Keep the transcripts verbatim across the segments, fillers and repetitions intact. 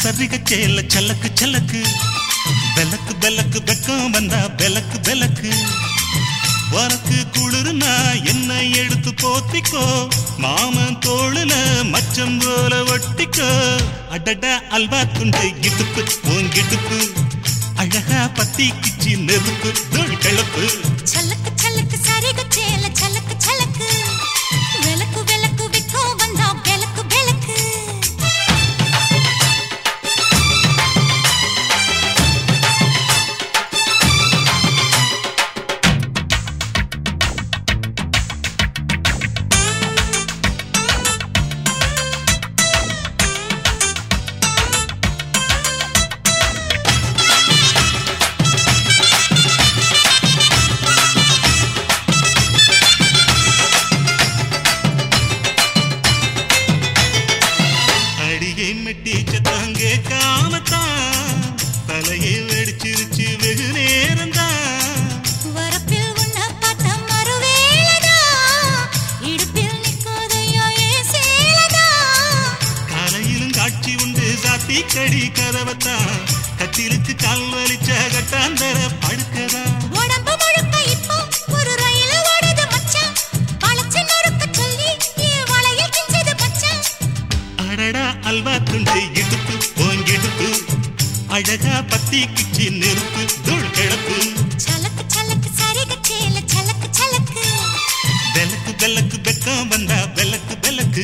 சரிக சேல சலக்கு சலக்கு பெலக்கு பெலக்கு வெக்கம் வந்தா பெலக்கு பெலக்கு உனக்கு குளிர்னா என்ன எடுத்து போத்திக்கோ மாமன் தோளுல மச்சம் போல ஒட்டிக்கோ அடடா அல்வா துண்டு இடுப்பு உங்கிடுப்பு அழகா பத்தி கிச்சி நெருப்பு தோள் கிளப்பு சலக்கு சலக்கு சரிக சேல சலக்கு சலக்கு வெலக்கு வெலக்கு வெக்கம் வந்தா பெலக்கு பெலக்கு தலையை வெடிச்சிருச்சு வெகு நேரந்தா வரப்பில் உன்ன பார்த்த மறுவேளதா இடுப்பில் நிற்கோதையோ ஏ சேலதா காலையிலும் காட்சி உண்டு சாத்தி கடி கதவத்தா கட்டிலுக்கு கால் வலிச்ச கட்டாந்தர படுக்கதா உடம்பு முழுக்க இப்போ ஒரு ரயில் ஓடுது மச்சான் பழச்சு நொறுக்க சொல்லி என் வளையில் கிஞ்சது மச்சான் அடடா அல்வா துண்டு இடுப்பு ஓங்கிடுப்பு அழகா பத்தி கிச்சி நெருப்பு தூள் கிளப்பு சலக்கு சலக்கு சரிக சேல சலக்கு சலக்கு பெலக்கு பெலக்கு வெக்கம் வந்தா பெலக்கு பெலக்கு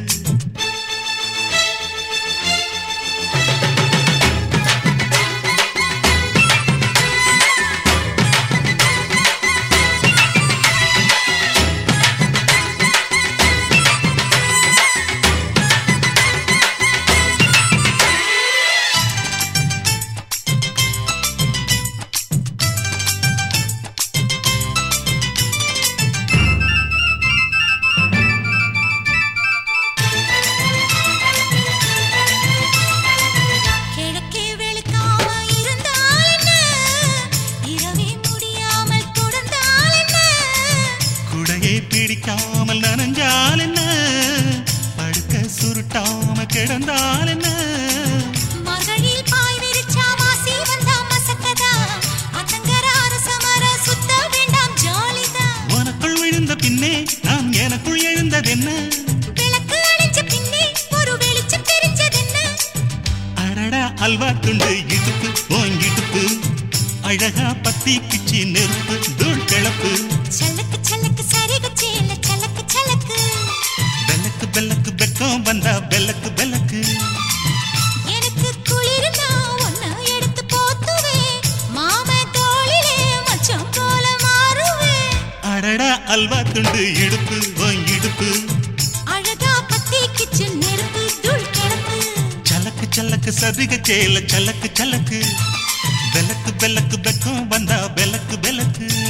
பிடிக்காமல் நனஞ்சால் என்ன படுக்க சுருட்டாம கிடந்தால் என்ன மகளில் பாய் விரிச்சா வாசி வந்தா மசக்கதா அத்தங்கர அரசமர சுத்த வேண்டாம் ஜாலிதா உனக்குள் விழுந்த பின்னே நான் எனக்குள் எழுந்ததென்ன விளக்கு அணைஞ்ச பின்னே ஒரு வெளிச்சம் தெரிஞ்சதென்ன அடடா அல்வா துண்டு இடுப்பு ஓங்கிடுப்பு அழகா பத்தி கிச்சி நெருப்பு தூள் கிளப்பு சலக்கு சலக்கு சரிக சேல சலக்கு சலக்கு பெலக்கு பெலக்கு வெக்கம் வந்தா பெலக்கு பெலக்கு எனக்கு குளிர்னா ஒன்ன எடுத்து போத்துவே மாமே தோளிலே மச்சம் போல மாறுவே அடடா அல்வா துண்டு இடுப்பு ஓங்கிடுப்பு அழகா பத்தி கிச்சு நெருப்பு தூள் கிளப்பு சலக்கு சலக்கு சரிக சேல சலக்கு சலக்கு பெலக்கு பெலக்கு வெக்கம் வந்தா பெலக்கு பெலக்கு